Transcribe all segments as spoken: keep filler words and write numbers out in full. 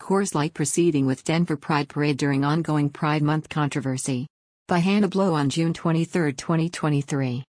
Coors Light proceeding with Denver Pride Parade during ongoing Pride Month controversy. By Hannah Blow on June twenty-third, twenty twenty-three.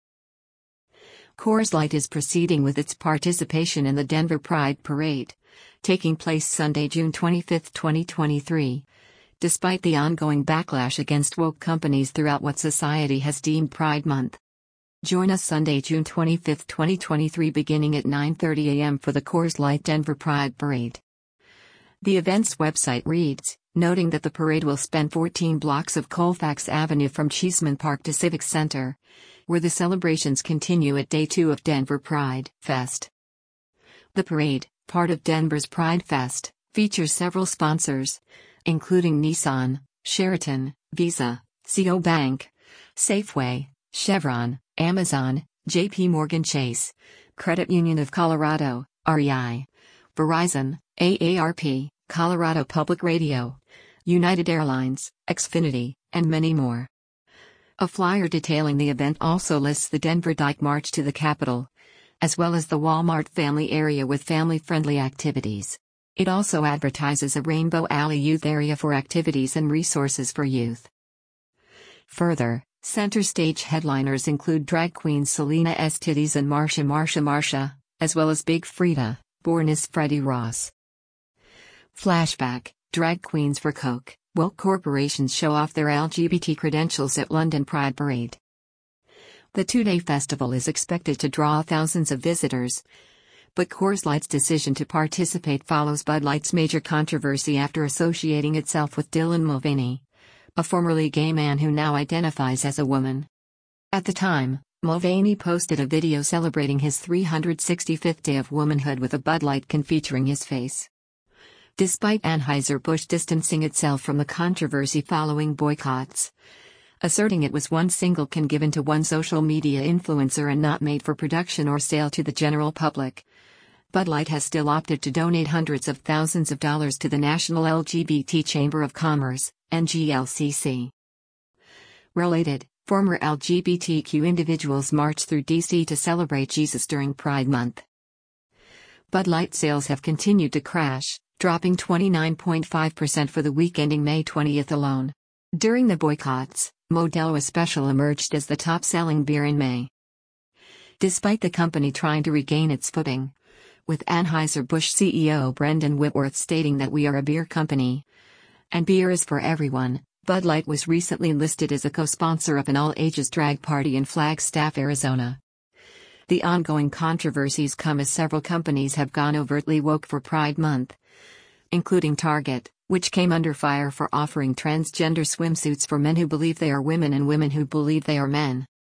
Coors Light is proceeding with its participation in the Denver Pride Parade, taking place Sunday, June twenty-fifth, twenty twenty-three, despite the ongoing backlash against woke companies throughout what society has deemed Pride Month. Join us Sunday, June twenty-fifth, twenty twenty-three beginning at nine thirty a m for the Coors Light Denver Pride Parade. The event's website reads, noting that the parade will span fourteen blocks of Colfax Avenue from Cheeseman Park to Civic Center, where the celebrations continue at Day two of Denver Pride Fest. The parade, part of Denver's Pride Fest, features several sponsors, including Nissan, Sheraton, Visa, C O Bank, Safeway, Chevron, Amazon, J P Morgan Chase, Credit Union of Colorado, R E I, Verizon, A A R P, Colorado Public Radio, United Airlines, Xfinity, and many more. A flyer detailing the event also lists the Denver Dyke March to the Capitol, as well as the Walmart family area with family-friendly activities. It also advertises a Rainbow Alley youth area for activities and resources for youth. Further, center stage headliners include drag queens Selena S. Titties and Marsha Marsha Marsha, as well as Big Frida, born as Freddie Ross. Flashback, drag queens for Coke. Woke corporations show off their L G B T credentials at London Pride Parade. The two-day festival is expected to draw thousands of visitors, but Coors Light's decision to participate follows Bud Light's major controversy after associating itself with Dylan Mulvaney, a formerly gay man who now identifies as a woman. At the time, Mulvaney posted a video celebrating his three hundred sixty-fifth day of womanhood with a Bud Light can featuring his face. Despite Anheuser-Busch distancing itself from the controversy following boycotts, asserting it was one single can given to one social media influencer and not made for production or sale to the general public, Bud Light has still opted to donate hundreds of thousands of dollars to the National L G B T Chamber of Commerce, N G L C C. Related, former L G B T Q individuals marched through D C to celebrate Jesus during Pride Month. Bud Light sales have continued to crash, dropping twenty-nine point five percent for the week ending May twentieth alone. During the boycotts, Modelo Especial emerged as the top-selling beer in May. Despite the company trying to regain its footing, with Anheuser-Busch C E O Brendan Whitworth stating that we are a beer company, and beer is for everyone, Bud Light was recently listed as a co-sponsor of an all-ages drag party in Flagstaff, Arizona. The ongoing controversies come as several companies have gone overtly woke for Pride Month, including Target, which came under fire for offering transgender swimsuits for men who believe they are women and women who believe they are men.